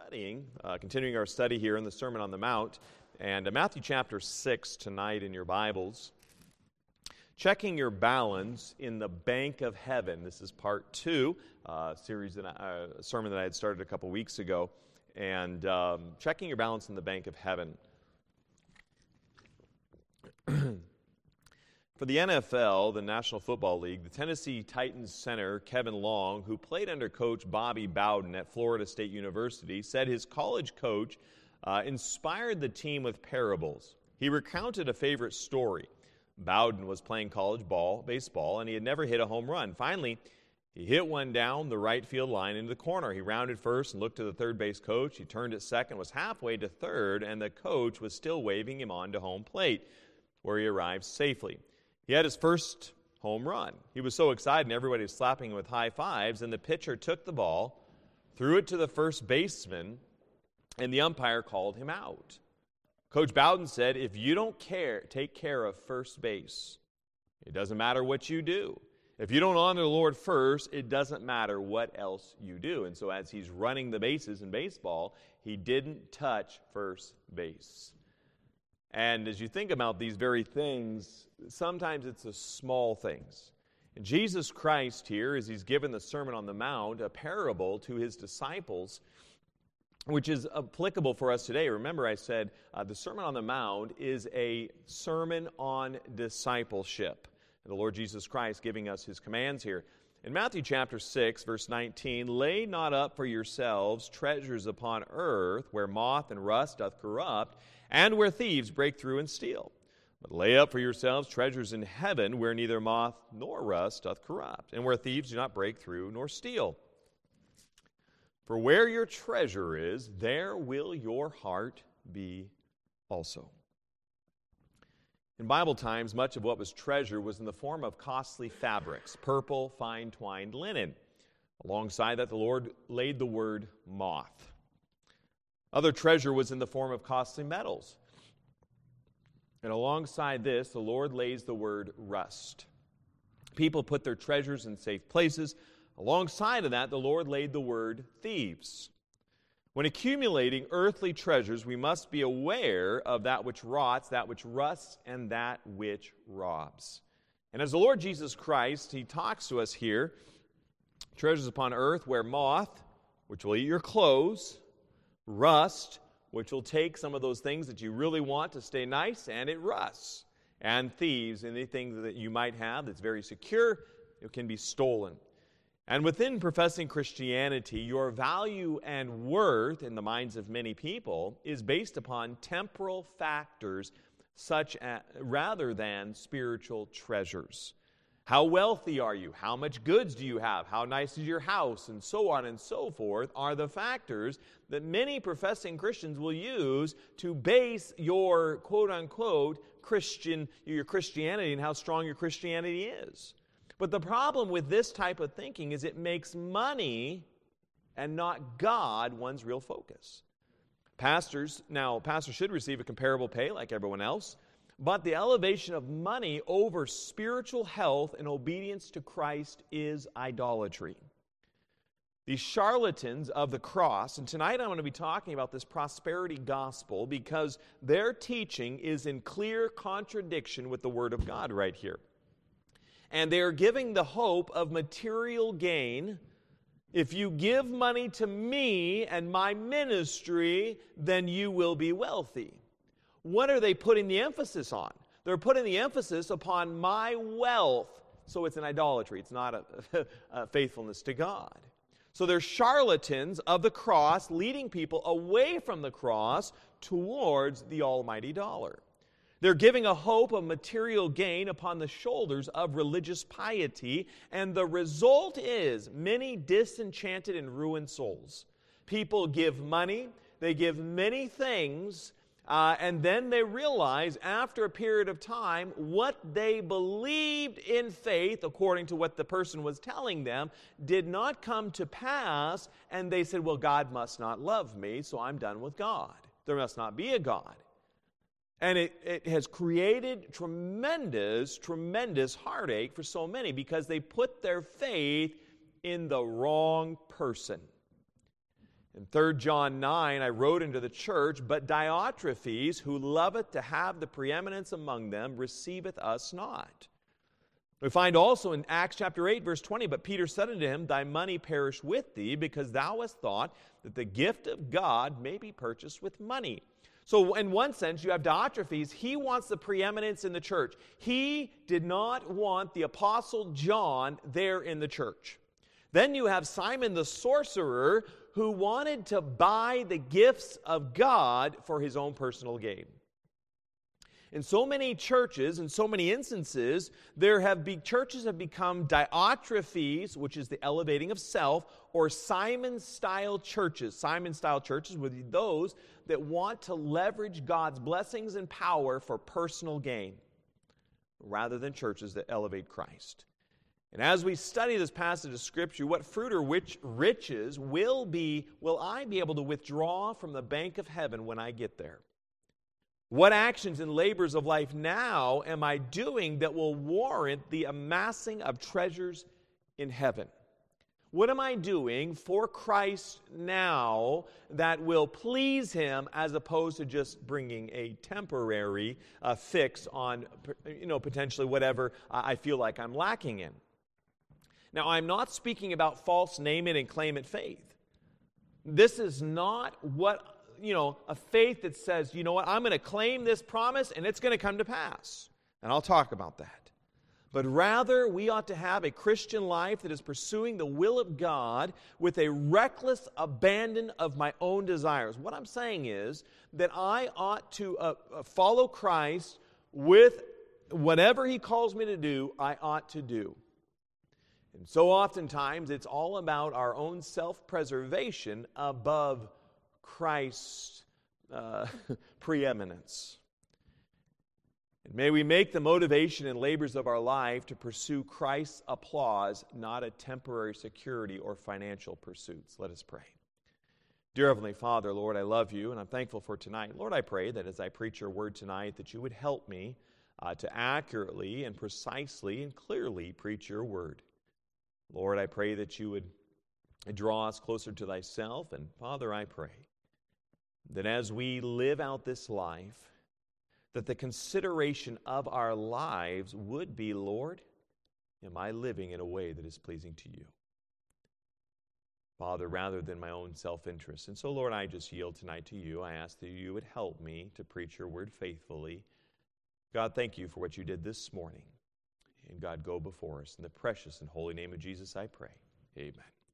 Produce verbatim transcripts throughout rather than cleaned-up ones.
studying, uh, continuing our study here in the Sermon on the Mount, and uh, Matthew chapter six tonight in your Bibles. Checking your balance in the bank of heaven. This is part two, uh, series that I, uh, a sermon that I had started a couple weeks ago, and um, checking your balance in the bank of heaven. For the N F L, the National Football League, the Tennessee Titans center Kevin Long, who played under coach Bobby Bowden at Florida State University, said his college coach uh, inspired the team with parables. He recounted a favorite story. Bowden was playing college ball, baseball, and he had never hit a home run. Finally, he hit one down the right field line into the corner. He rounded first and looked to the third base coach. He turned at second, was halfway to third, and the coach was still waving him on to home plate, where he arrived safely. He had his first home run. He was so excited, and everybody was slapping him with high fives, and the pitcher took the ball, threw it to the first baseman, and the umpire called him out. Coach Bowden said, if you don't care, take care of first base, it doesn't matter what you do. If you don't honor the Lord first, it doesn't matter what else you do. And so as he's running the bases in baseball, he didn't touch first base. And as you think about these very things, sometimes it's the small things. And Jesus Christ here, as he's given the Sermon on the Mount, a parable to his disciples, which is applicable for us today. Remember, I said uh, the Sermon on the Mount is a sermon on discipleship. And the Lord Jesus Christ giving us his commands here. In Matthew chapter six, verse nineteen, lay not up for yourselves treasures upon earth, where moth and rust doth corrupt, and where thieves break through and steal. But lay up for yourselves treasures in heaven, where neither moth nor rust doth corrupt, and where thieves do not break through nor steal. For where your treasure is, there will your heart be also. In Bible times, much of what was treasure was in the form of costly fabrics, purple, fine twined linen. Alongside that, the Lord laid the word moth. Other treasure was in the form of costly metals. And alongside this, the Lord lays the word rust. People put their treasures in safe places. Alongside of that, the Lord laid the word thieves. When accumulating earthly treasures, we must be aware of that which rots, that which rusts, and that which robs. And as the Lord Jesus Christ, he talks to us here, treasures upon earth where moth, which will eat your clothes, rust, which will take some of those things that you really want to stay nice, and it rusts. And thieves, anything that you might have that's very secure, it can be stolen. And within professing Christianity, your value and worth in the minds of many people is based upon temporal factors such as, rather than spiritual treasures. How wealthy are you? How much goods do you have? How nice is your house? And so on and so forth are the factors that many professing Christians will use to base your quote-unquote Christian, your Christianity and how strong your Christianity is. But the problem with this type of thinking is it makes money and not God one's real focus. Pastors, now, pastors should receive a comparable pay like everyone else, but the elevation of money over spiritual health and obedience to Christ is idolatry. These charlatans of the cross, and tonight I'm going to be talking about this prosperity gospel because their teaching is in clear contradiction with the Word of God right here. And they are giving the hope of material gain. If you give money to me and my ministry, then you will be wealthy. What are they putting the emphasis on? They're putting the emphasis upon my wealth. So it's an idolatry. It's not a, a faithfulness to God. So they're charlatans of the cross, leading people away from the cross towards the almighty dollar. They're giving a hope of material gain upon the shoulders of religious piety, and the result is many disenchanted and ruined souls. People give money, they give many things, uh, and then they realize after a period of time what they believed in faith, according to what the person was telling them, did not come to pass, and they said, well, God must not love me, so I'm done with God. There must not be a God. And it, it has created tremendous, tremendous heartache for so many because they put their faith in the wrong person. In Third John nine, I wrote unto the church, but Diotrephes, who loveth to have the preeminence among them, receiveth us not. We find also in Acts chapter eight, verse twenty, but Peter said unto him, thy money perish with thee, because thou hast thought that the gift of God may be purchased with money. So in one sense, you have Diotrephes. He wants the preeminence in the church. He did not want the Apostle John there in the church. Then you have Simon the sorcerer, who wanted to buy the gifts of God for his own personal gain. In so many churches, in so many instances, there have be, churches have become Diotrephes, which is the elevating of self, or Simon-style churches. Simon-style churches would be those that want to leverage God's blessings and power for personal gain, rather than churches that elevate Christ. And as we study this passage of Scripture, what fruit or which riches will be, will I be able to withdraw from the bank of heaven when I get there? What actions and labors of life now am I doing that will warrant the amassing of treasures in heaven? What am I doing for Christ now that will please Him, as opposed to just bringing a temporary uh, fix on, you know, potentially whatever I feel like I'm lacking in? Now, I'm not speaking about false name it and claim it faith. This is not what you know, a faith that says, you know what, I'm going to claim this promise and it's going to come to pass. And I'll talk about that. But rather, we ought to have a Christian life that is pursuing the will of God with a reckless abandon of my own desires. What I'm saying is that I ought to uh, follow Christ with whatever He calls me to do, I ought to do. And so oftentimes, it's all about our own self-preservation above Christ's uh, preeminence. And may we make the motivation and labors of our life to pursue Christ's applause, not a temporary security or financial pursuits. Let us pray. Dear Heavenly Father, Lord, I love you, and I'm thankful for tonight. Lord, I pray that as I preach your word tonight, that you would help me uh, to accurately and precisely and clearly preach your word. Lord, I pray that you would draw us closer to thyself, and Father, I pray that as we live out this life, that the consideration of our lives would be, Lord, am I living in a way that is pleasing to you? Father, rather than my own self-interest. And so, Lord, I just yield tonight to you. I ask that you would help me to preach your word faithfully. God, thank you for what you did this morning. And God, go before us. In the precious and holy name of Jesus, I pray. Amen.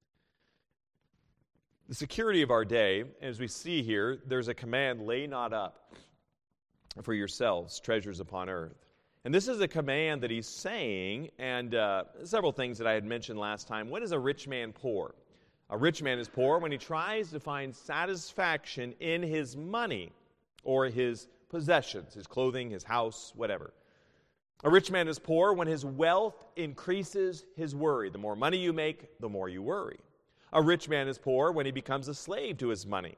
The security of our day, as we see here, there's a command, lay not up for yourselves treasures upon earth. And this is a command that he's saying, and uh, several things that I had mentioned last time. When is a rich man poor? A rich man is poor when he tries to find satisfaction in his money or his possessions, his clothing, his house, whatever. A rich man is poor when his wealth increases his worry. The more money you make, the more you worry. A rich man is poor when he becomes a slave to his money.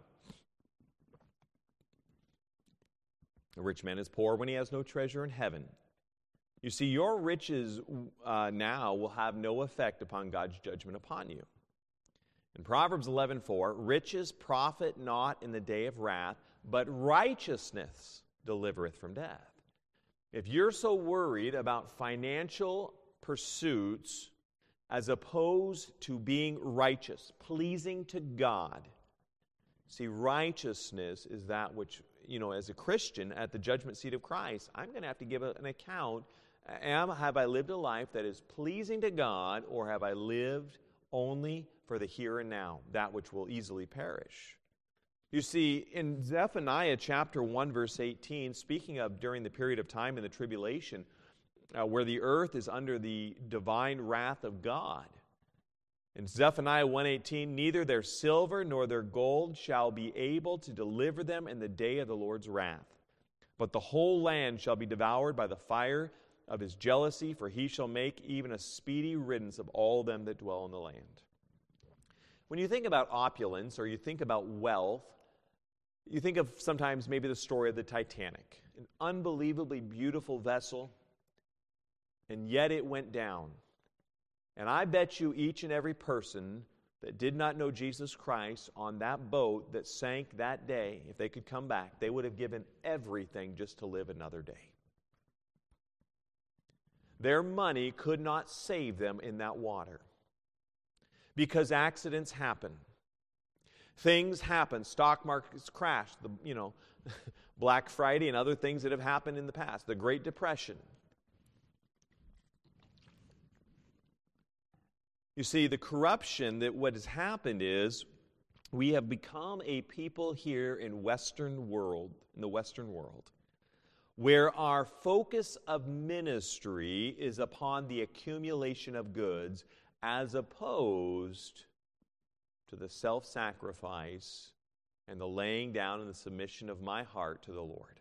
A rich man is poor when he has no treasure in heaven. You see, your riches uh, now will have no effect upon God's judgment upon you. In Proverbs eleven four, riches profit not in the day of wrath, but righteousness delivereth from death. If you're so worried about financial pursuits as opposed to being righteous, pleasing to God, see, righteousness is that which, you know, as a Christian at the judgment seat of Christ, I'm going to have to give an account. Am, have I lived a life that is pleasing to God, or have I lived only for the here and now, that which will easily perish? You see, in Zephaniah chapter one, verse eighteen, speaking of during the period of time in the tribulation, uh, where the earth is under the divine wrath of God. In Zephaniah one eighteen, neither their silver nor their gold shall be able to deliver them in the day of the Lord's wrath. But the whole land shall be devoured by the fire of his jealousy, for he shall make even a speedy riddance of all them that dwell in the land. When you think about opulence, or you think about wealth, you think of sometimes maybe the story of the Titanic, an unbelievably beautiful vessel, and yet it went down. And I bet you each and every person that did not know Jesus Christ on that boat that sank that day, if they could come back, they would have given everything just to live another day. Their money could not save them in that water because accidents happen. Things happen. Stock markets crash. The, you know, Black Friday and other things that have happened in the past. The Great Depression. You see, the corruption that what has happened is we have become a people here in Western world, in the Western world, where our focus of ministry is upon the accumulation of goods as opposed to the self-sacrifice and the laying down and the submission of my heart to the Lord.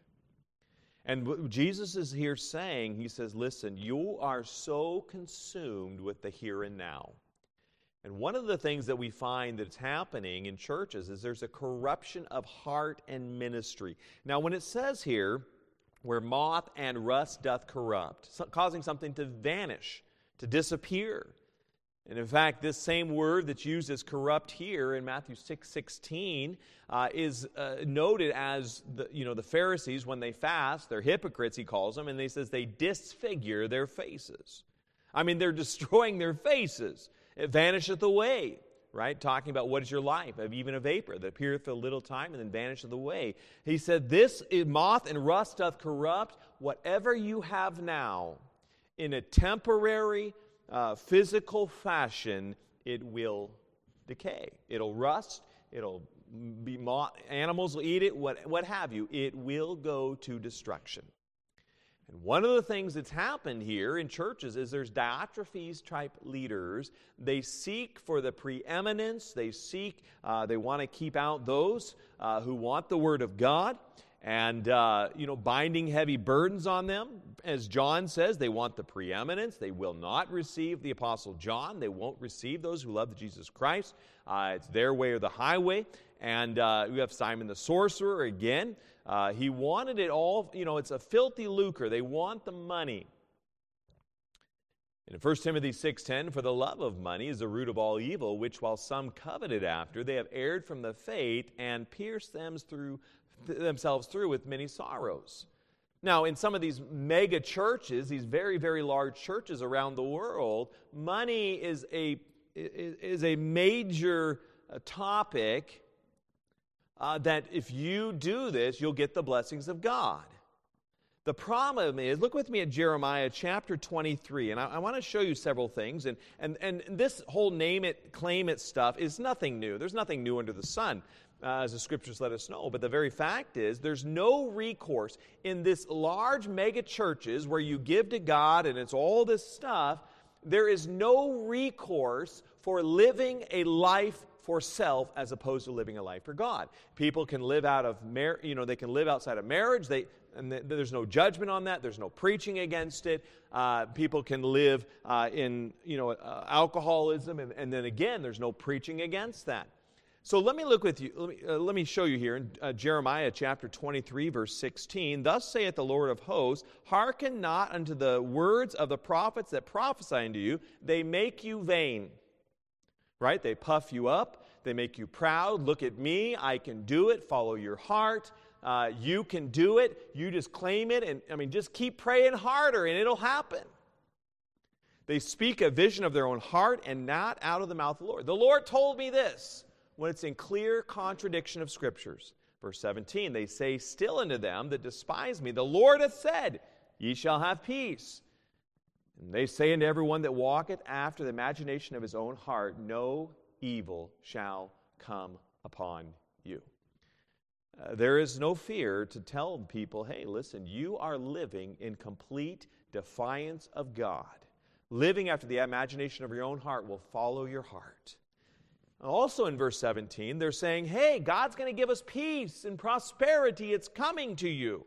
And what Jesus is here saying, he says, listen, you are so consumed with the here and now. And one of the things that we find that's happening in churches is there's a corruption of heart and ministry. Now, when it says here, where moth and rust doth corrupt, so causing something to vanish, to disappear. And in fact, this same word that's used as corrupt here in Matthew six sixteen uh, is uh, noted as the, you know, the Pharisees, when they fast, they're hypocrites, he calls them, and he says they disfigure their faces. I mean, they're destroying their faces. It vanisheth away, right? Talking about what is your life, of even a vapor that appeareth for a little time and then vanisheth away. He said, this moth and rust doth corrupt whatever you have now in a temporary, uh, physical fashion, it will decay. It'll rust, it'll be moth, animals will eat it, what, what have you. It will go to destruction. And one of the things that's happened here in churches is there's Diotrephes type leaders. They seek for the preeminence. They seek, uh, they want to keep out those uh, who want the Word of God and, uh, you know, binding heavy burdens on them. As John says, they want the preeminence. They will not receive the Apostle John. They won't receive those who love Jesus Christ. Uh, it's their way or the highway. And uh, we have Simon the sorcerer again. Uh, he wanted it all, you know, it's a filthy lucre. They want the money. In First Timothy six ten, for the love of money is the root of all evil, which while some coveted after, they have erred from the faith and pierced them through, th- themselves through with many sorrows. Now, in some of these mega churches, these very, very large churches around the world, money is a, is a major uh, topic. Uh, that if you do this, you'll get the blessings of God. The problem is, look with me at Jeremiah chapter twenty-three, and I, I want to show you several things. And, and, and this whole name it, claim it stuff is nothing new. There's nothing new under the sun, uh, as the Scriptures let us know. But the very fact is, there's no recourse in this large mega churches where you give to God and it's all this stuff. There is no recourse for living a life for self as opposed to living a life for God. People can live out of mar- you know, they can live outside of marriage. They and th- there's no judgment on that. There's no preaching against it. Uh, people can live uh, in you know uh, alcoholism, and, and then again, there's no preaching against that. So let me look with you. Let me, uh, let me show you here in uh, Jeremiah chapter twenty-three, verse sixteen. Thus saith the Lord of hosts, hearken not unto the words of the prophets that prophesy unto you. They make you vain. Right? They puff you up. They make you proud. Look at me. I can do it. Follow your heart. Uh, you can do it. You just claim it. And I mean, just keep praying harder and it'll happen. They speak a vision of their own heart and not out of the mouth of the Lord. The Lord told me this when it's in clear contradiction of Scriptures. Verse seventeen, they say still unto them that despise me, the Lord hath said, ye shall have peace. And they say unto everyone that walketh after the imagination of his own heart, no evil shall come upon you. Uh, there is no fear to tell people, hey, listen, you are living in complete defiance of God. Living after the imagination of your own heart will follow your heart. Also in verse seventeen, they're saying, hey, God's going to give us peace and prosperity. It's coming to you.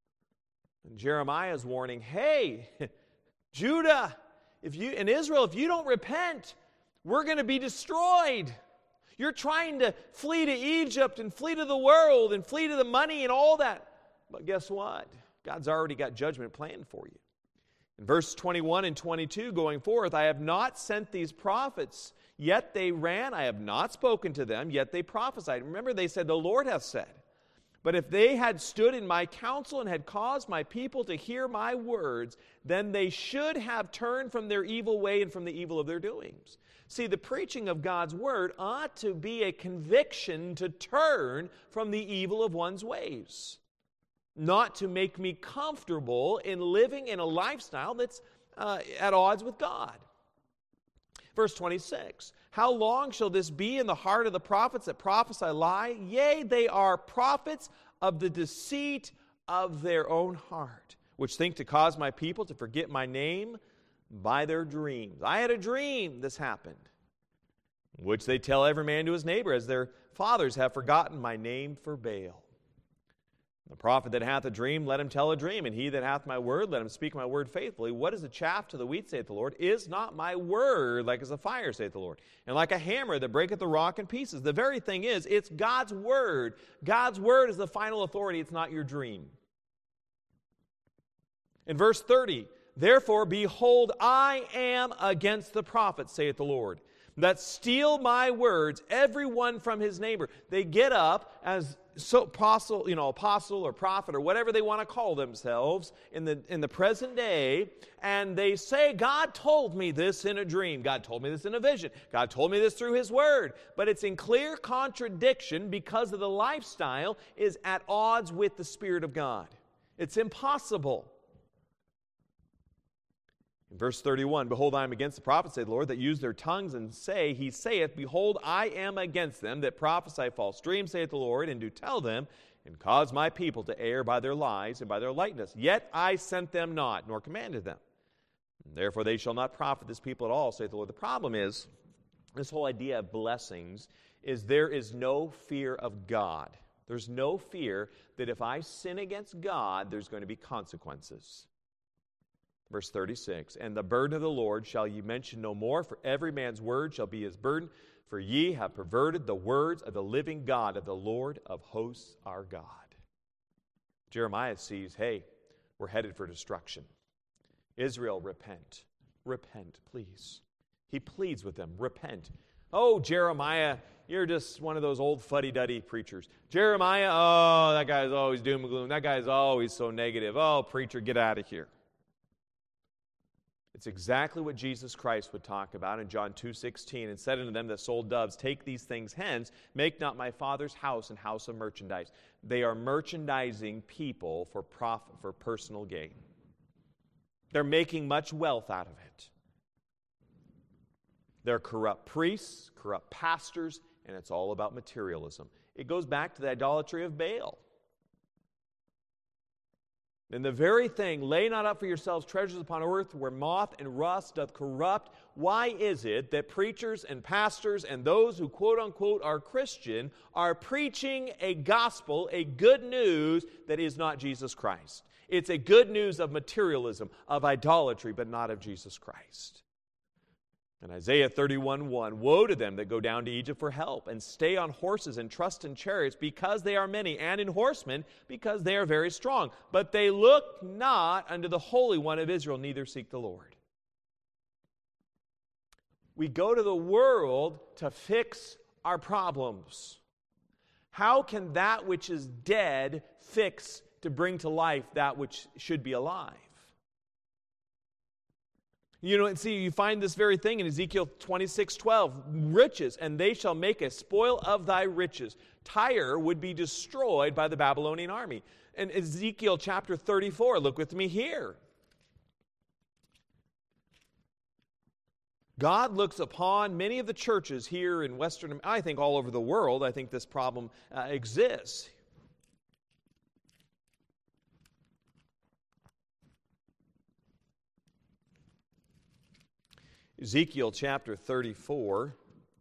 And Jeremiah is warning, hey, Judah, if you and Israel, if you don't repent, we're going to be destroyed. You're trying to flee to Egypt and flee to the world and flee to the money and all that. But guess what? God's already got judgment planned for you. In verse twenty-one and twenty-two going forth, I have not sent these prophets Yet they ran, I have not spoken to them, yet they prophesied. Remember, they said, the Lord hath said. But if they had stood in my counsel and had caused my people to hear my words, then they should have turned from their evil way and from the evil of their doings. See, the preaching of God's word ought to be a conviction to turn from the evil of one's ways, not to make me comfortable in living in a lifestyle that's uh, at odds with God. Verse twenty-six, how long shall this be in the heart of the prophets that prophesy lie? Yea, they are prophets of the deceit of their own heart, which think to cause my people to forget my name by their dreams. I had a dream, this happened, which they tell every man to his neighbor, as their fathers have forgotten my name for Baal. The prophet that hath a dream, let him tell a dream, and he that hath my word, let him speak my word faithfully. What is the chaff to the wheat, saith the Lord? Is not my word like as a fire, saith the Lord, and like a hammer that breaketh the rock in pieces? The very thing is, it's God's word. God's word is the final authority. It's not your dream. In verse thirty, therefore, behold, I am against the prophets, saith the Lord, that steal my words, every one from his neighbor. They get up as so apostle, you know, apostle or prophet or whatever they want to call themselves in the in the present day, and they say, God told me this in a dream. God told me this in a vision. God told me this through his word. But it's in clear contradiction because of the lifestyle is at odds with the Spirit of God. It's impossible. In verse thirty-one, behold, I am against the prophets, saith the Lord, that use their tongues and say, he saith, behold, I am against them that prophesy false dreams, saith the Lord, and do tell them, and cause my people to err by their lies and by their lightness. Yet I sent them not, nor commanded them. Therefore they shall not profit this people at all, saith the Lord. The problem is, this whole idea of blessings, is there is no fear of God. There's no fear that if I sin against God, there's going to be consequences. Verse thirty-six, and the burden of the Lord shall ye mention no more, for every man's word shall be his burden. For ye have perverted the words of the living God, of the Lord of hosts our God. Jeremiah sees, hey, we're headed for destruction. Israel, repent. Repent, please. He pleads with them, repent. Oh, Jeremiah, you're just one of those old fuddy-duddy preachers. Jeremiah, oh, that guy's always doom and gloom. That guy's always so negative. Oh, preacher, get out of here. It's exactly what Jesus Christ would talk about in John two sixteen, and said unto them that sold doves, take these things hence, make not my Father's house an house of merchandise. They are merchandising people for profit, for personal gain. They're making much wealth out of it. They're corrupt priests, corrupt pastors, and it's all about materialism. It goes back to the idolatry of Baal. And the very thing, lay not up for yourselves treasures upon earth where moth and rust doth corrupt. Why is it that preachers and pastors and those who quote unquote are Christian are preaching a gospel, a good news that is not Jesus Christ? It's a good news of materialism, of idolatry, but not of Jesus Christ. In Isaiah thirty-one one, woe to them that go down to Egypt for help, and stay on horses and trust in chariots, because they are many, and in horsemen, because they are very strong. But they look not unto the Holy One of Israel, neither seek the Lord. We go to the world to fix our problems. How can that which is dead fix to bring to life that which should be alive? You know, and see, you find this very thing in Ezekiel twenty-six twelve. Riches, and they shall make a spoil of thy riches. Tyre would be destroyed by the Babylonian army. In Ezekiel chapter thirty-four, look with me here. God looks upon many of the churches here in Western, I think all over the world, I think this problem uh, exists. Ezekiel chapter thirty-four,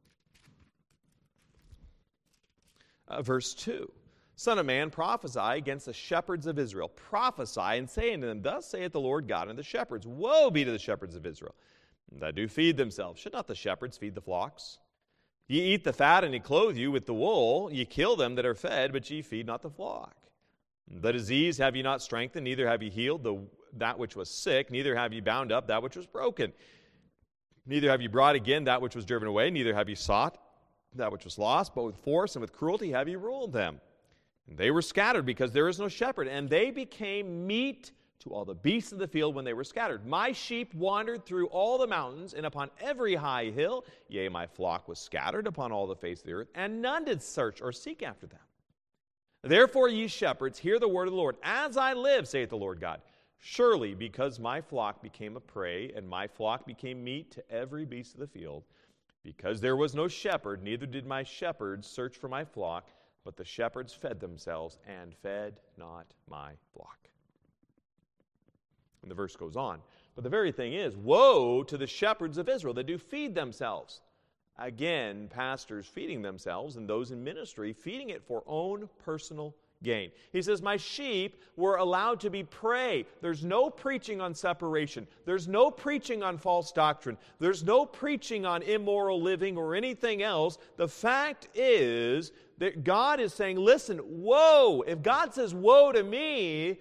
uh, verse two. Son of man, prophesy against the shepherds of Israel. Prophesy and say unto them, thus saith the Lord God unto the shepherds. Woe be to the shepherds of Israel, that do feed themselves. Should not the shepherds feed the flocks? Ye eat the fat, and ye clothe you with the wool. Ye kill them that are fed, but ye feed not the flock. The disease have ye not strengthened, neither have ye healed the, that which was sick, neither have ye bound up that which was broken. Neither have you brought again that which was driven away, neither have you sought that which was lost, but with force and with cruelty have you ruled them. And they were scattered because there is no shepherd, and they became meat to all the beasts of the field when they were scattered. My sheep wandered through all the mountains and upon every high hill. Yea, my flock was scattered upon all the face of the earth, and none did search or seek after them. Therefore, ye shepherds, hear the word of the Lord. As I live, saith the Lord God, surely because my flock became a prey, and my flock became meat to every beast of the field, because there was no shepherd, neither did my shepherds search for my flock, but the shepherds fed themselves and fed not my flock. And the verse goes on. But the very thing is, woe to the shepherds of Israel that do feed themselves. Again, pastors feeding themselves and those in ministry feeding it for own personal gain. He says, my sheep were allowed to be prey. There's no preaching on separation. There's no preaching on false doctrine. There's no preaching on immoral living or anything else. The fact is that God is saying, listen, woe. If God says woe to me,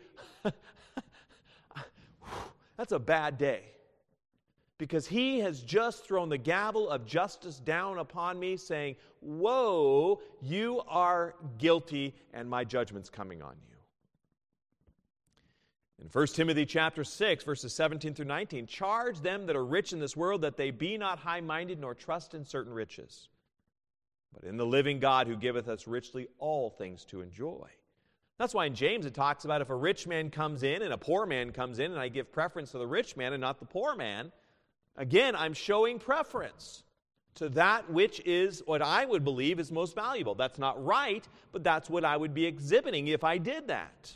that's a bad day. Because he has just thrown the gavel of justice down upon me, saying, woe, you are guilty, and my judgment's coming on you. In First Timothy chapter six, verses seventeen through nineteen, charge them that are rich in this world that they be not high-minded, nor trust in certain riches, but in the living God who giveth us richly all things to enjoy. That's why in James it talks about if a rich man comes in and a poor man comes in, and I give preference to the rich man and not the poor man, again, I'm showing preference to that which is what I would believe is most valuable. That's not right, but that's what I would be exhibiting if I did that.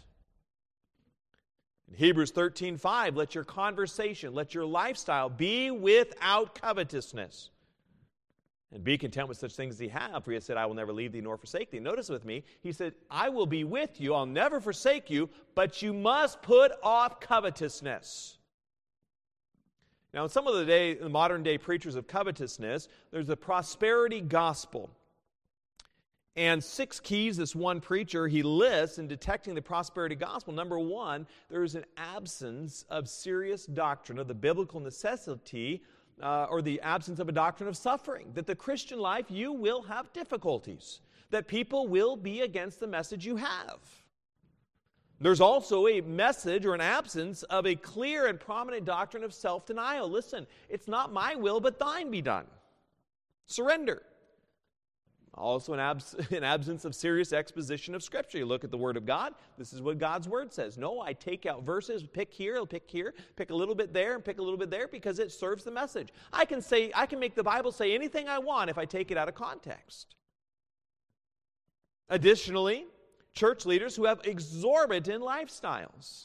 In Hebrews thirteen five, let your conversation, let your lifestyle be without covetousness. And be content with such things as ye have, for he has said, I will never leave thee nor forsake thee. Notice with me, he said, I will be with you, I'll never forsake you, but you must put off covetousness. Now, in some of the, day, the modern day preachers of covetousness, there's the prosperity gospel. And six keys this one preacher, he lists in detecting the prosperity gospel. Number one, there is an absence of serious doctrine of the biblical necessity uh, or the absence of a doctrine of suffering. That the Christian life, you will have difficulties. That people will be against the message you have. There's also a message or an absence of a clear and prominent doctrine of self-denial. Listen, it's not my will, but thine be done. Surrender. Also an, abs- an absence of serious exposition of Scripture. You look at the Word of God, this is what God's Word says. No, I take out verses, pick here, pick here, pick a little bit there, and pick a little bit there because it serves the message. I can say, I can make the Bible say anything I want if I take it out of context. Additionally, church leaders who have exorbitant lifestyles.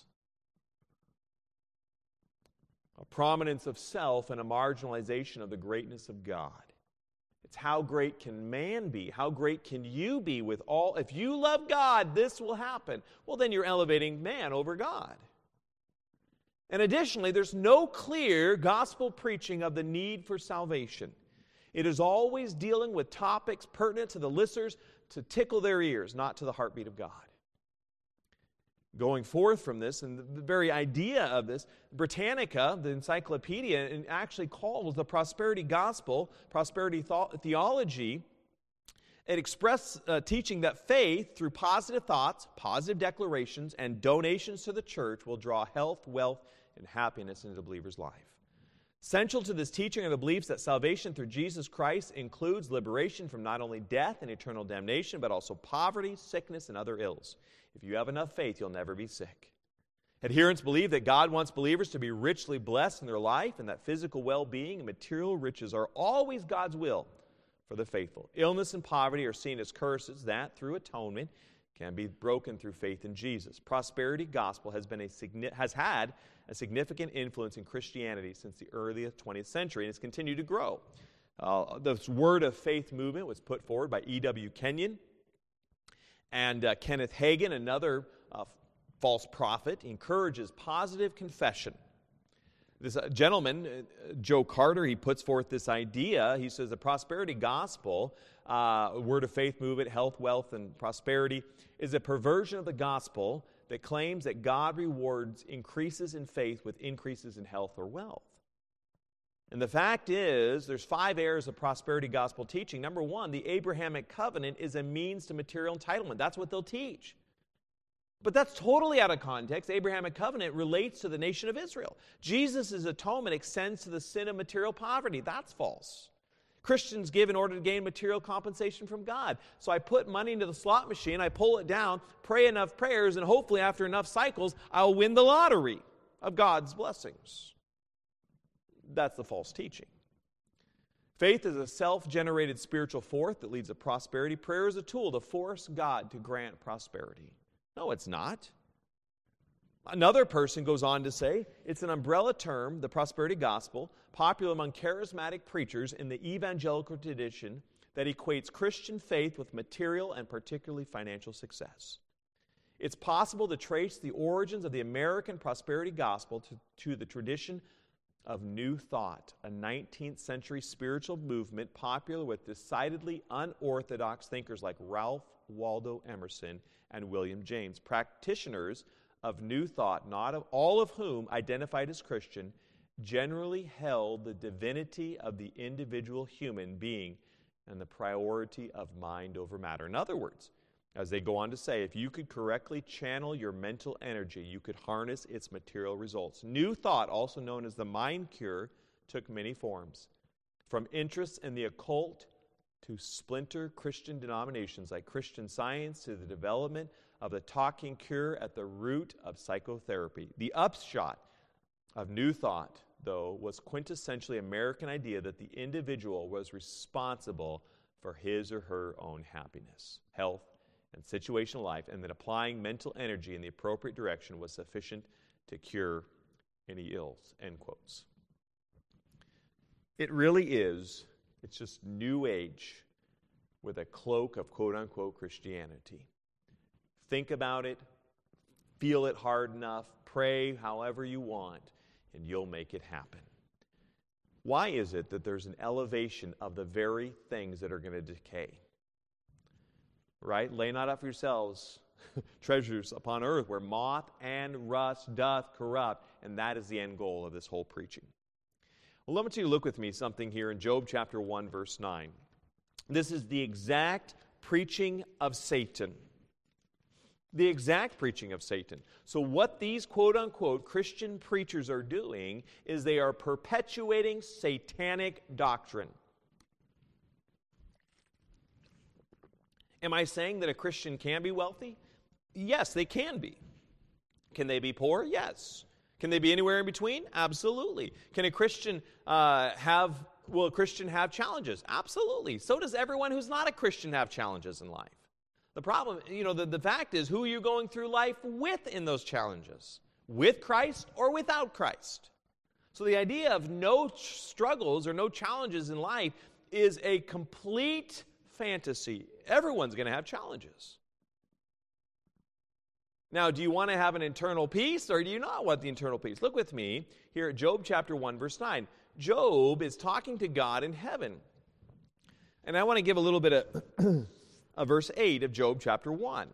A prominence of self and a marginalization of the greatness of God. It's how great can man be? How great can you be with all? If you love God, this will happen. Well, then you're elevating man over God. And additionally, there's no clear gospel preaching of the need for salvation. It is always dealing with topics pertinent to the listeners to tickle their ears, not to the heartbeat of God. Going forth from this, and the very idea of this, Britannica, the encyclopedia, actually calls the prosperity gospel, prosperity th- theology. It expressed uh, teaching that faith through positive thoughts, positive declarations, and donations to the church will draw health, wealth, and happiness into the believer's life. Central to this teaching are the beliefs that salvation through Jesus Christ includes liberation from not only death and eternal damnation, but also poverty, sickness, and other ills. If you have enough faith, you'll never be sick. Adherents believe that God wants believers to be richly blessed in their life and that physical well-being and material riches are always God's will for the faithful. Illness and poverty are seen as curses that, through atonement, can be broken through faith in Jesus. Prosperity gospel has been a has had a significant influence in Christianity since the early twentieth century, and it's continued to grow. Uh, this Word of Faith movement was put forward by E W Kenyon and uh, Kenneth Hagin, another uh, false prophet, encourages positive confession. This uh, gentleman, uh, Joe Carter, he puts forth this idea. He says the prosperity gospel, uh, Word of Faith movement, health, wealth, and prosperity, is a perversion of the gospel that claims that God rewards increases in faith with increases in health or wealth. And the fact is, there's five areas of prosperity gospel teaching. Number one, the Abrahamic covenant is a means to material entitlement. That's what they'll teach. But that's totally out of context. The Abrahamic covenant relates to the nation of Israel. Jesus' atonement extends to the sin of material poverty. That's false. Christians give in order to gain material compensation from God. So I put money into the slot machine, I pull it down, pray enough prayers, and hopefully after enough cycles, I'll win the lottery of God's blessings. That's the false teaching. Faith is a self-generated spiritual force that leads to prosperity. Prayer is a tool to force God to grant prosperity. No, it's not. Another person goes on to say, it's an umbrella term, the prosperity gospel, popular among charismatic preachers in the evangelical tradition that equates Christian faith with material and particularly financial success. It's possible to trace the origins of the American prosperity gospel to, to the tradition of New Thought, a nineteenth century spiritual movement popular with decidedly unorthodox thinkers like Ralph Waldo Emerson and William James, practitioners of New Thought, not of, all of whom identified as Christian, generally held the divinity of the individual human being and the priority of mind over matter. In other words, as they go on to say, if you could correctly channel your mental energy, you could harness its material results. New Thought, also known as the mind cure, took many forms, from interests in the occult to splinter Christian denominations like Christian Science to the development of the talking cure at the root of psychotherapy. The upshot of New Thought, though, was quintessentially American idea that the individual was responsible for his or her own happiness, health, and situational life, and that applying mental energy in the appropriate direction was sufficient to cure any ills, end quotes. It really is, it's just New Age with a cloak of quote-unquote Christianity. Think about it, feel it hard enough, pray however you want, and you'll make it happen. Why is it that there's an elevation of the very things that are going to decay? Right? Lay not up for yourselves treasures upon earth where moth and rust doth corrupt, and that is the end goal of this whole preaching. Well, let me you look with me something here in Job chapter one, verse nine. This is the exact preaching of Satan. The exact preaching of Satan. So what these quote-unquote Christian preachers are doing is they are perpetuating satanic doctrine. Am I saying that a Christian can be wealthy? Yes, they can be. Can they be poor? Yes. Can they be anywhere in between? Absolutely. Can a Christian uh, have, will a Christian have challenges? Absolutely. So does everyone who's not a Christian have challenges in life. The problem, you know, the, the fact is, who are you going through life with in those challenges? With Christ or without Christ? So the idea of no struggles or no challenges in life is a complete fantasy. Everyone's going to have challenges. Now, do you want to have an internal peace or do you not want the internal peace? Look with me here at Job chapter one, verse nine. Job is talking to God in heaven. And I want to give a little bit of of verse eight of Job chapter one.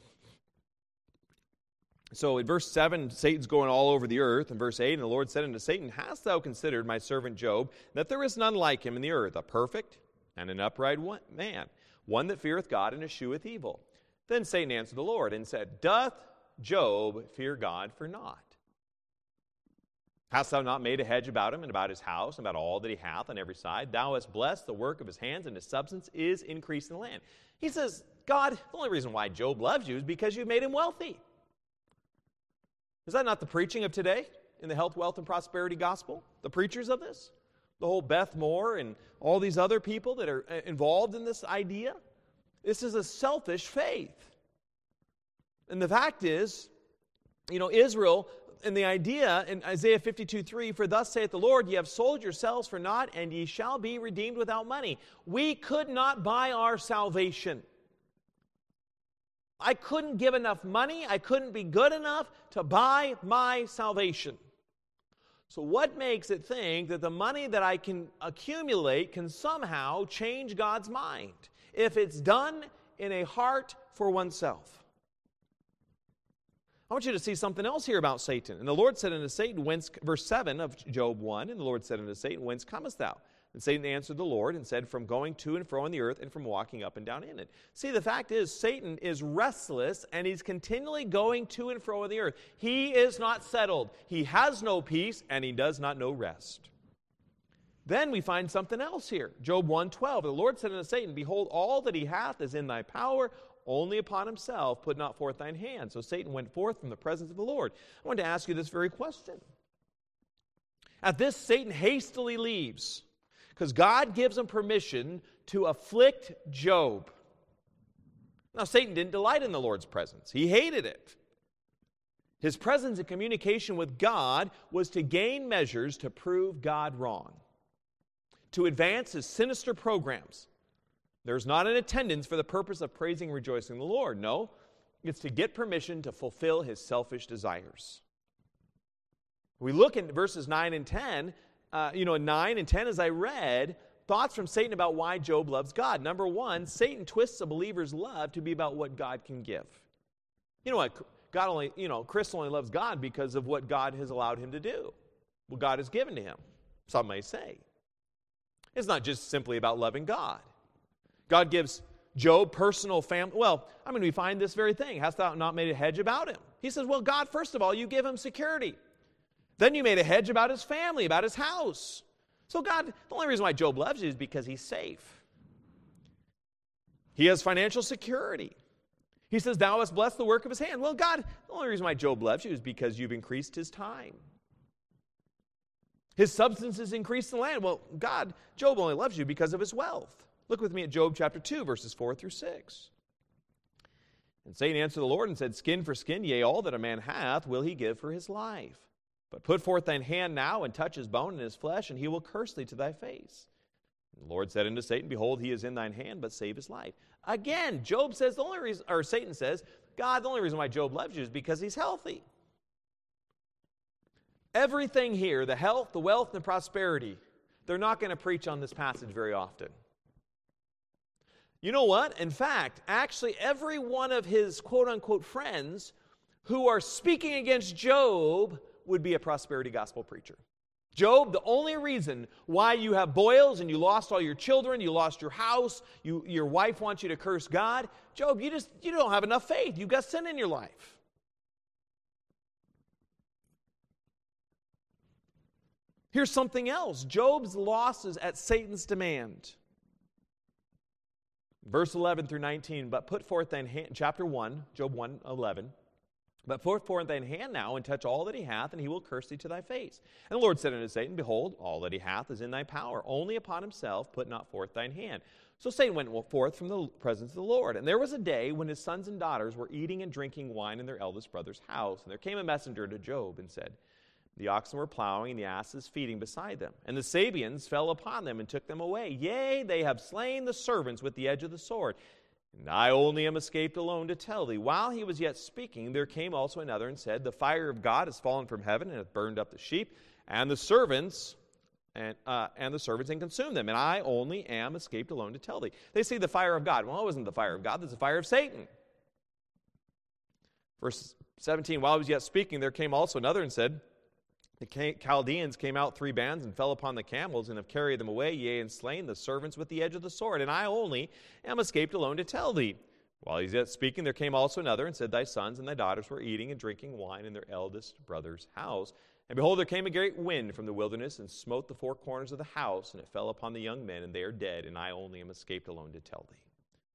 So in verse seven, Satan's going all over the earth. In verse eight, and the Lord said unto Satan, hast thou considered my servant Job, that there is none like him in the earth, a perfect and an upright one, man, one that feareth God and escheweth evil? Then Satan answered the Lord and said, doth Job fear God for naught? Hast thou not made a hedge about him and about his house and about all that he hath on every side? Thou hast blessed the work of his hands, and his substance is increased in the land. He says, God, the only reason why Job loves you is because you made him wealthy. Is that not the preaching of today in the health, wealth, and prosperity gospel? The preachers of this? The whole Beth Moore and all these other people that are involved in this idea? This is a selfish faith. And the fact is, you know, Israel, and the idea in Isaiah fifty-two three, for thus saith the Lord, ye have sold yourselves for naught, and ye shall be redeemed without money. We could not buy our salvation. I couldn't give enough money. I couldn't be good enough to buy my salvation. So what makes it think that the money that I can accumulate can somehow change God's mind if it's done in a heart for oneself? I want you to see something else here about Satan. And the Lord said unto Satan, whence, verse seven of Job one, and the Lord said unto Satan, whence comest thou? And Satan answered the Lord and said, from going to and fro in the earth and from walking up and down in it. See, the fact is, Satan is restless and he's continually going to and fro in the earth. He is not settled. He has no peace and he does not know rest. Then we find something else here. Job one twelve, the Lord said unto Satan, behold, all that he hath is in thy power, only upon himself put not forth thine hand. So Satan went forth from the presence of the Lord. I want to ask you this very question. At this, Satan hastily leaves, because God gives him permission to afflict Job. Now, Satan didn't delight in the Lord's presence. He hated it. His presence in communication with God was to gain measures to prove God wrong, to advance his sinister programs. There's not an attendance for the purpose of praising and rejoicing the Lord. No, it's to get permission to fulfill his selfish desires. We look in verses nine and ten, uh, you know, in nine and ten, as I read, thoughts from Satan about why Job loves God. Number one, Satan twists a believer's love to be about what God can give. You know what? God only, you know, Chris only loves God because of what God has allowed him to do, what God has given to him, some may say. It's not just simply about loving God. God gives Job personal family. Well, I mean, we find this very thing. Hast thou not made a hedge about him? He says, well, God, first of all, you give him security. Then you made a hedge about his family, about his house. So God, the only reason why Job loves you is because he's safe. He has financial security. He says, thou hast blessed the work of his hand. Well, God, the only reason why Job loves you is because you've increased his time. His substance has increased in the land. Well, God, Job only loves you because of his wealth. Look with me at Job chapter two, verses four through six. And Satan answered the Lord and said, skin for skin, yea, all that a man hath will he give for his life. But put forth thine hand now and touch his bone and his flesh, and he will curse thee to thy face. And the Lord said unto Satan, behold, he is in thine hand, but save his life. Again, Job says the only reason, or Satan says, God, the only reason why Job loves you is because he's healthy. Everything here, the health, the wealth, and the prosperity, they're not going to preach on this passage very often. You know what? In fact, actually every one of his quote-unquote friends who are speaking against Job would be a prosperity gospel preacher. Job, the only reason why you have boils and you lost all your children, you lost your house, you, your wife wants you to curse God, Job, you just you don't have enough faith. You've got sin in your life. Here's something else. Job's losses at Satan's demand. Verse eleven through nineteen, but put forth thine hand, chapter one, Job one, eleven, but put forth thine hand now and touch all that he hath, and he will curse thee to thy face. And the Lord said unto Satan, behold, all that he hath is in thy power. Only upon himself put not forth thine hand. So Satan went forth from the presence of the Lord. And there was a day when his sons and daughters were eating and drinking wine in their eldest brother's house. And there came a messenger to Job and said, the oxen were plowing, and the asses feeding beside them. And the Sabeans fell upon them and took them away. Yea, they have slain the servants with the edge of the sword. And I only am escaped alone to tell thee. While he was yet speaking, there came also another and said, the fire of God is fallen from heaven and hath burned up the sheep and the servants and uh, and the servants and consumed them. And I only am escaped alone to tell thee. They say the fire of God. Well, it wasn't the fire of God. There's the fire of Satan. Verse seventeen, while he was yet speaking, there came also another and said, the Chaldeans came out three bands and fell upon the camels and have carried them away, yea, and slain the servants with the edge of the sword. And I only am escaped alone to tell thee. While he was yet speaking, there came also another and said, thy sons and thy daughters were eating and drinking wine in their eldest brother's house. And behold, there came a great wind from the wilderness and smote the four corners of the house, and it fell upon the young men, and they are dead, and I only am escaped alone to tell thee.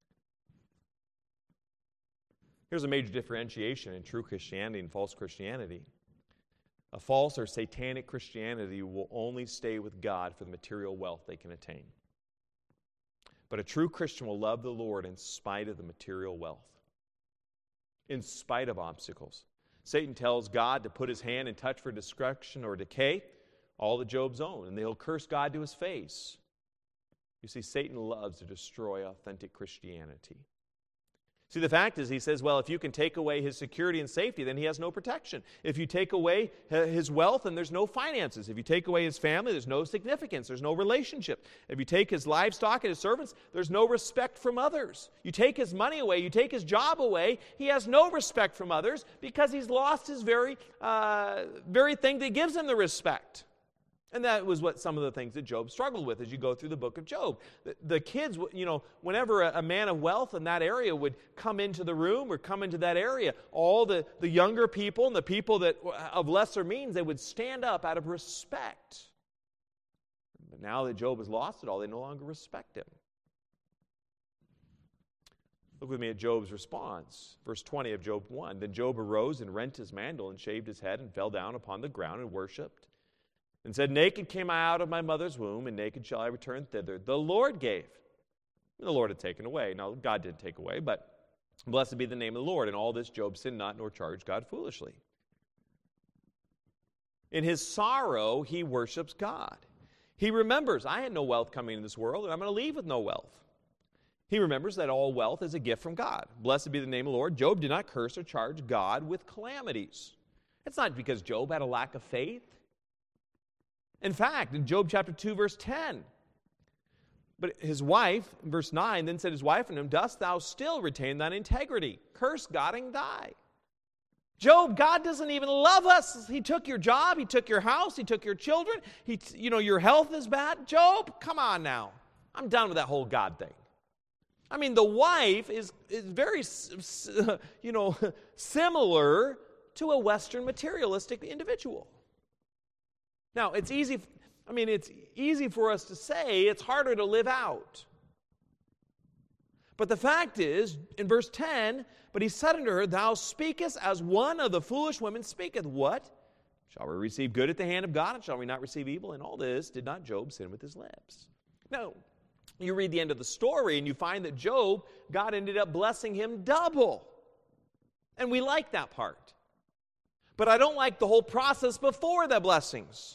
Here's a major differentiation in true Christianity and false Christianity. A false or satanic Christianity will only stay with God for the material wealth they can attain. But a true Christian will love the Lord in spite of the material wealth, in spite of obstacles. Satan tells God to put his hand and touch for destruction or decay all that Job's own, and they'll curse God to his face. You see, Satan loves to destroy authentic Christianity. See, the fact is, he says, well, if you can take away his security and safety, then he has no protection. If you take away his wealth, then there's no finances. If you take away his family, there's no significance. There's no relationship. If you take his livestock and his servants, there's no respect from others. You take his money away, you take his job away, he has no respect from others because he's lost his very, uh, very thing that gives him the respect. And that was what some of the things that Job struggled with as you go through the book of Job. The, the kids, you know, whenever a, a man of wealth in that area would come into the room or come into that area, all the, the younger people and the people that of lesser means, they would stand up out of respect. But now that Job has lost it all, they no longer respect him. Look with me at Job's response. Verse twenty of Job one. Then Job arose and rent his mantle and shaved his head and fell down upon the ground and worshipped. And said, naked came I out of my mother's womb, and naked shall I return thither. The Lord gave, and the Lord had taken away. Now, God didn't take away, but blessed be the name of the Lord. In all this Job sinned not, nor charged God foolishly. In his sorrow, he worships God. He remembers, I had no wealth coming into this world, and I'm going to leave with no wealth. He remembers that all wealth is a gift from God. Blessed be the name of the Lord. Job did not curse or charge God with calamities. It's not because Job had a lack of faith. In fact, in Job chapter two, verse ten, but his wife, verse nine, then said his wife unto him, dost thou still retain thine integrity? Curse God and die. Job, God doesn't even love us. He took your job, he took your house, he took your children, he, you know, your health is bad. Job, come on now. I'm done with that whole God thing. I mean, the wife is, is very, you know, similar to a Western materialistic individual. Now, it's easy, I mean, it's easy for us to say, it's harder to live out. But the fact is, in verse ten, but he said unto her, thou speakest as one of the foolish women speaketh. What? Shall we receive good at the hand of God, and shall we not receive evil? In all this did not Job sin with his lips. Now, you read the end of the story, and you find that Job, God ended up blessing him double. And we like that part. But I don't like the whole process before the blessings.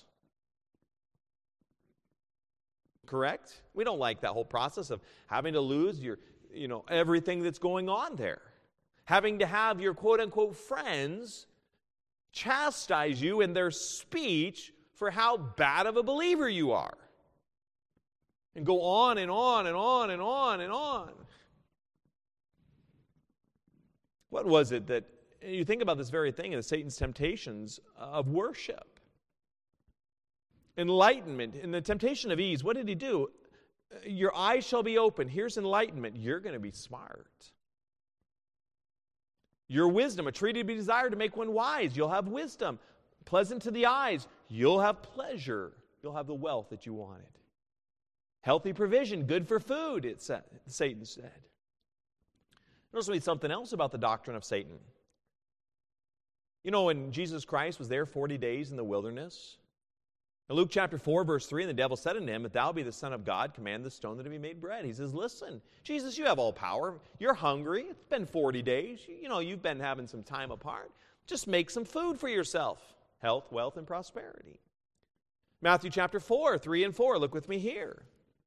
Correct? We don't like that whole process of having to lose your, you know, everything that's going on there. Having to have your quote-unquote friends chastise you in their speech for how bad of a believer you are. And go on and on and on and on and on. What was it that, you think about this very thing in Satan's temptations of worship. Enlightenment. In the temptation of ease, what did he do? Your eyes shall be open. Here's enlightenment. You're going to be smart. Your wisdom, a tree to be desired to make one wise. You'll have wisdom. Pleasant to the eyes. You'll have pleasure. You'll have the wealth that you wanted. Healthy provision, good for food, it said, Satan said. Notice me something else about the doctrine of Satan. You know, when Jesus Christ was there forty days in the wilderness, in Luke chapter four, verse three, and the devil said unto him, if thou be the Son of God, command the stone that it be made bread. He says, listen, Jesus, you have all power. You're hungry. It's been forty days. You know, you've been having some time apart. Just make some food for yourself. Health, wealth, and prosperity. Matthew chapter four, three and four. Look with me here.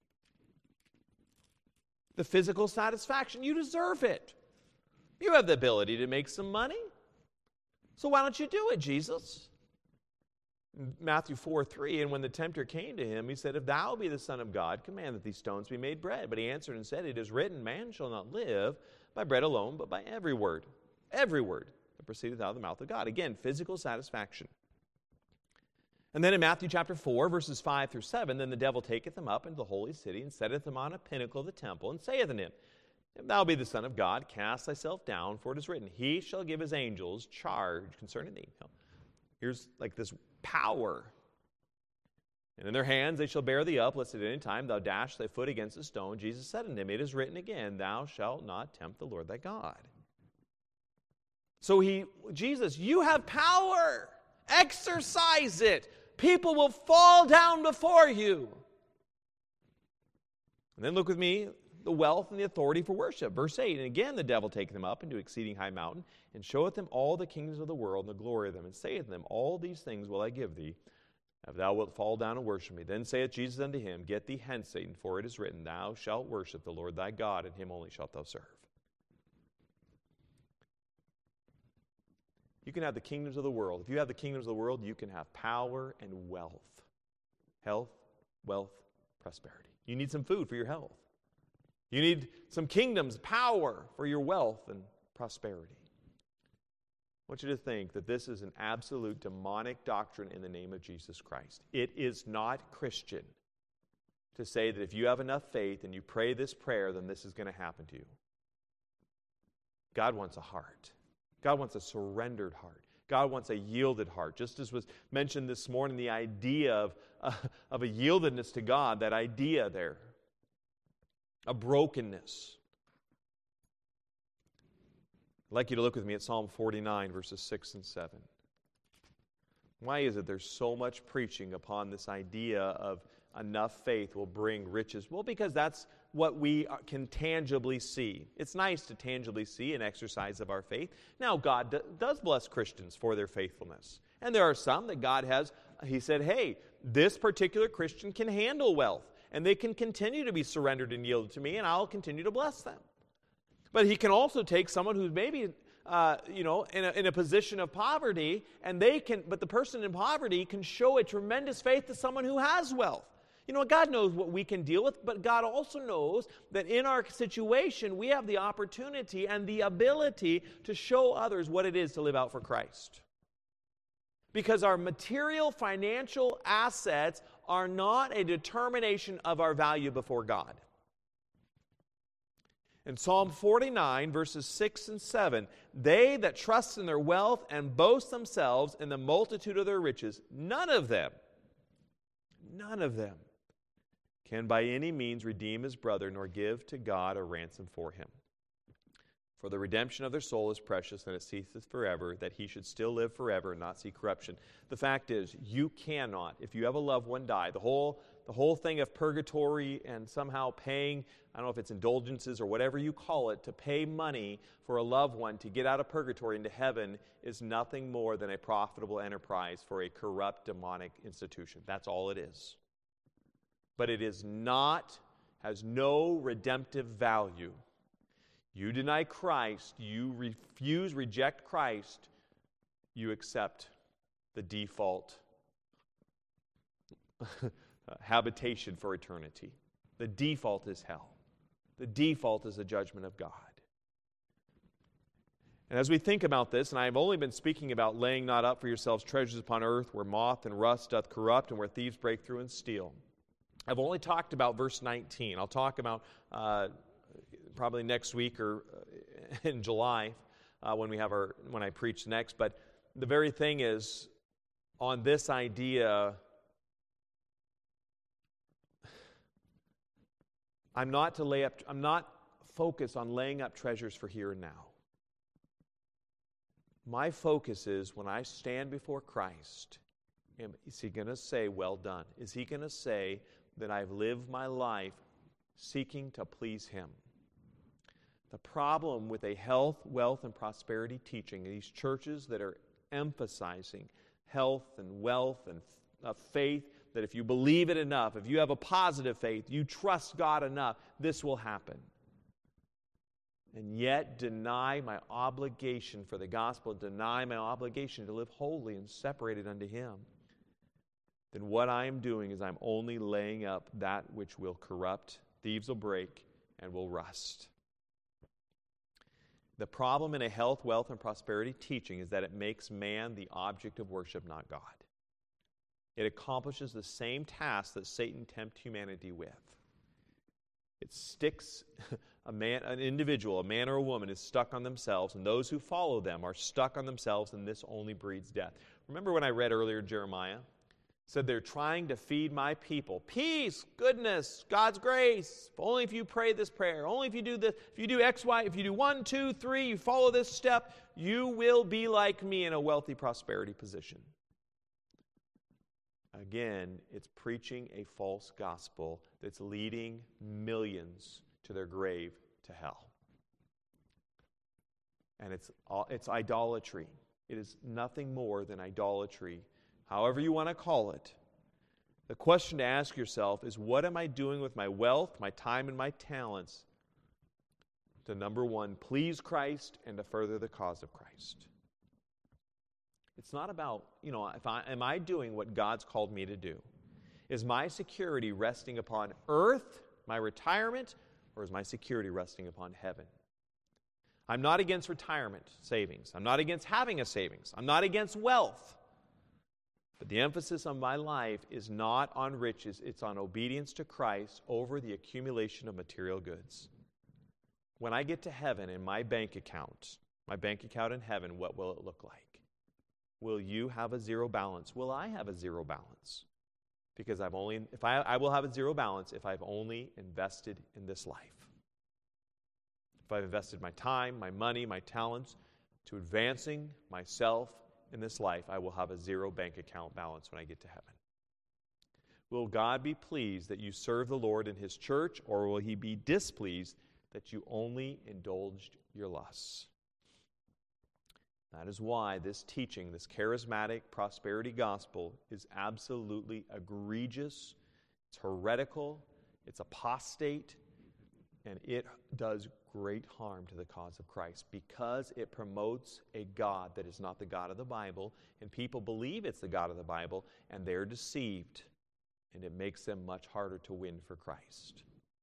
The physical satisfaction. You deserve it. You have the ability to make some money. So why don't you do it, Jesus? Matthew four, three, and when the tempter came to him, he said, if thou be the Son of God, command that these stones be made bread. But he answered and said, it is written, man shall not live by bread alone, but by every word, every word that proceedeth out of the mouth of God. Again, physical satisfaction. And then in Matthew chapter four, verses five through seven, then the devil taketh him up into the holy city, and setteth him on a pinnacle of the temple, and saith unto him, if thou be the Son of God, cast thyself down, for it is written, he shall give his angels charge concerning thee. Now, here's like this power. And in their hands they shall bear thee up, lest at any time thou dash thy foot against a stone. Jesus said unto him, it is written again, thou shalt not tempt the Lord thy God. So he, Jesus, you have power. Exercise it. People will fall down before you. And then look with me, the wealth and the authority for worship. Verse eight, and again the devil taketh him up into exceeding high mountain, and showeth him all the kingdoms of the world and the glory of them, and saith to them, all these things will I give thee, if thou wilt fall down and worship me. Then saith Jesus unto him, get thee hence, Satan, for it is written, thou shalt worship the Lord thy God, and him only shalt thou serve. You can have the kingdoms of the world. If you have the kingdoms of the world, you can have power and wealth. Health, wealth, prosperity. You need some food for your health. You need some kingdoms, power for your wealth and prosperity. I want you to think that this is an absolute demonic doctrine in the name of Jesus Christ. It is not Christian to say that if you have enough faith and you pray this prayer, then this is going to happen to you. God wants a heart. God wants a surrendered heart. God wants a yielded heart. Just as was mentioned this morning, the idea of, uh, of a yieldedness to God, that idea there, a brokenness. I'd like you to look with me at Psalm forty-nine, verses six and seven. Why is it there's so much preaching upon this idea of enough faith will bring riches? Well, because that's what we can tangibly see. It's nice to tangibly see an exercise of our faith. Now, God d- does bless Christians for their faithfulness. And there are some that God has, He said, hey, this particular Christian can handle wealth, and they can continue to be surrendered and yielded to me, and I'll continue to bless them. But He can also take someone who's maybe, uh, you know, in a, in a position of poverty, and they can, but the person in poverty can show a tremendous faith to someone who has wealth. You know, God knows what we can deal with, but God also knows that in our situation, we have the opportunity and the ability to show others what it is to live out for Christ. Because our material, financial assets are not a determination of our value before God. In Psalm forty-nine, verses six and seven, they that trust in their wealth and boast themselves in the multitude of their riches, none of them, none of them, can by any means redeem his brother, nor give to God a ransom for him. For the redemption of their soul is precious, and it ceaseth forever, that he should still live forever and not see corruption. The fact is, you cannot, if you have a loved one die, the whole, the whole thing of purgatory and somehow paying, I don't know if it's indulgences or whatever you call it, to pay money for a loved one to get out of purgatory into heaven is nothing more than a profitable enterprise for a corrupt, demonic institution. That's all it is. But it is not, has no redemptive value. You deny Christ, you refuse, reject Christ, you accept the default habitation for eternity. The default is hell. The default is the judgment of God. And as we think about this, and I have only been speaking about laying not up for yourselves treasures upon earth, where moth and rust doth corrupt, and where thieves break through and steal. I've only talked about verse nineteen. I'll talk about uh, probably next week or in July uh, when we have our when I preach next. But the very thing is on this idea. I'm not to lay up. I'm not focused on laying up treasures for here and now. My focus is when I stand before Christ. Is He going to say, "Well done"? Is He going to say that I've lived my life seeking to please Him? The problem with a health, wealth, and prosperity teaching, these churches that are emphasizing health and wealth and uh, faith, that if you believe it enough, if you have a positive faith, you trust God enough, this will happen. And yet deny my obligation for the gospel, deny my obligation to live holy and separated unto Him, then what I am doing is I'm only laying up that which will corrupt, thieves will break, and will rust. The problem in a health, wealth, and prosperity teaching is that it makes man the object of worship, not God. It accomplishes the same task that Satan tempts humanity with. It sticks a man, an individual, a man or a woman is stuck on themselves, and those who follow them are stuck on themselves, and this only breeds death. Remember when I read earlier Jeremiah? Said they're trying to feed my people. Peace, goodness, God's grace. Only if you pray this prayer. Only if you do this. If you do X, Y, if you do one, two, three, you follow this step, you will be like me in a wealthy prosperity position. Again, it's preaching a false gospel that's leading millions to their grave to hell. And it's it's idolatry. It is nothing more than idolatry. However you want to call it. The question to ask yourself is, what am I doing with my wealth, my time, and my talents to, number one, please Christ and to further the cause of Christ? It's not about, you know, if I, am I doing what God's called me to do? Is my security resting upon earth, my retirement, or is my security resting upon heaven? I'm not against retirement savings. I'm not against having a savings. I'm not against wealth. But the emphasis on my life is not on riches. It's on obedience to Christ over the accumulation of material goods. When I get to heaven in my bank account, my bank account in heaven, what will it look like? Will you have a zero balance? Will I have a zero balance? Because I've only, if I, I will have a zero balance if I've only invested in this life. If I've invested my time, my money, my talents to advancing myself in this life, I will have a zero bank account balance when I get to heaven. Will God be pleased that you serve the Lord in His church, or will He be displeased that you only indulged your lusts? That is why this teaching, this charismatic prosperity gospel, is absolutely egregious, it's heretical, it's apostate, and it does great harm to the cause of Christ because it promotes a God that is not the God of the Bible, and people believe it's the God of the Bible, and they're deceived, and it makes them much harder to win for Christ.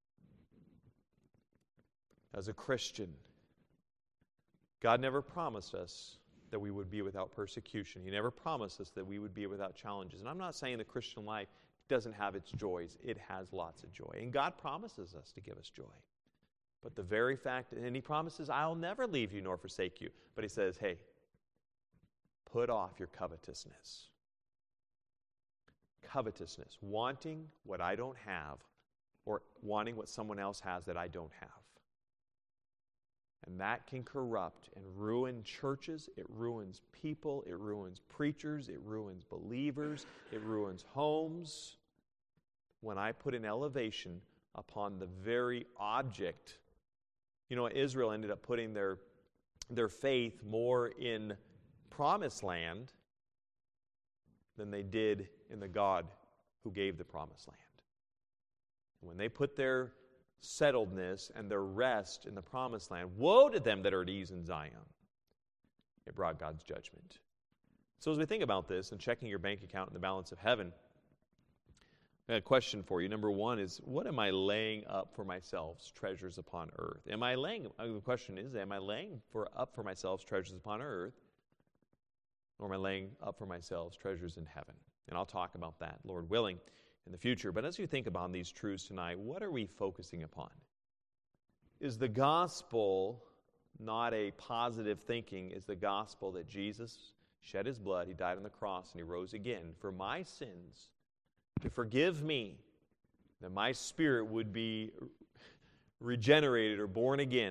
As a Christian, God never promised us that we would be without persecution. He never promised us that we would be without challenges. And I'm not saying the Christian life doesn't have its joys. It has lots of joy. And God promises us to give us joy. But the very fact, and He promises, I'll never leave you nor forsake you. But He says, hey, put off your covetousness. Covetousness, wanting what I don't have, or wanting what someone else has that I don't have. And that can corrupt and ruin churches. It ruins people. It ruins preachers. It ruins believers. It ruins homes. When I put an elevation upon the very object. You know, Israel ended up putting their, their faith more in promised land than they did in the God who gave the promised land. When they put their settledness and their rest in the promised land, woe to them that are at ease in Zion. It brought God's judgment. So as we think about this and checking your bank account and the balance of heaven, I got a question for you. Number one is, what am I laying up for myself, treasures upon earth? Am I laying, the question is, am I laying for up for myself treasures upon earth, or am I laying up for myself treasures in heaven? And I'll talk about that, Lord willing, in the future. But as you think about these truths tonight, what are we focusing upon? Is the gospel not a positive thinking? Is the gospel that Jesus shed His blood, He died on the cross, and He rose again for my sins, to forgive me, that my spirit would be regenerated or born again,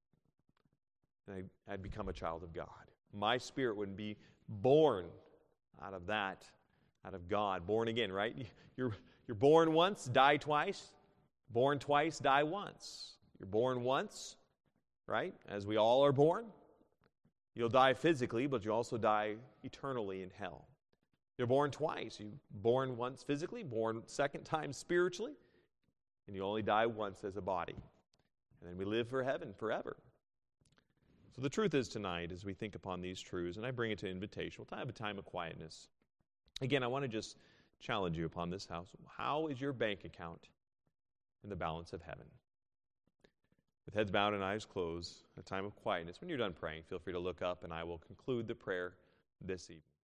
and I'd become a child of God. My spirit would be born out of that, out of God, born again, right? You're, you're born once, die twice. Born twice, die once. You're born once, right? As we all are born. You'll die physically, but you also die eternally in hell. You're born twice. You're born once physically, born second time spiritually, and you only die once as a body. And then we live for heaven forever. So the truth is tonight, as we think upon these truths, and I bring it to invitation, we'll have a time of quietness. Again, I want to just challenge you upon this house. How is your bank account in the balance of heaven? With heads bowed and eyes closed, a time of quietness. When you're done praying, feel free to look up, and I will conclude the prayer this evening.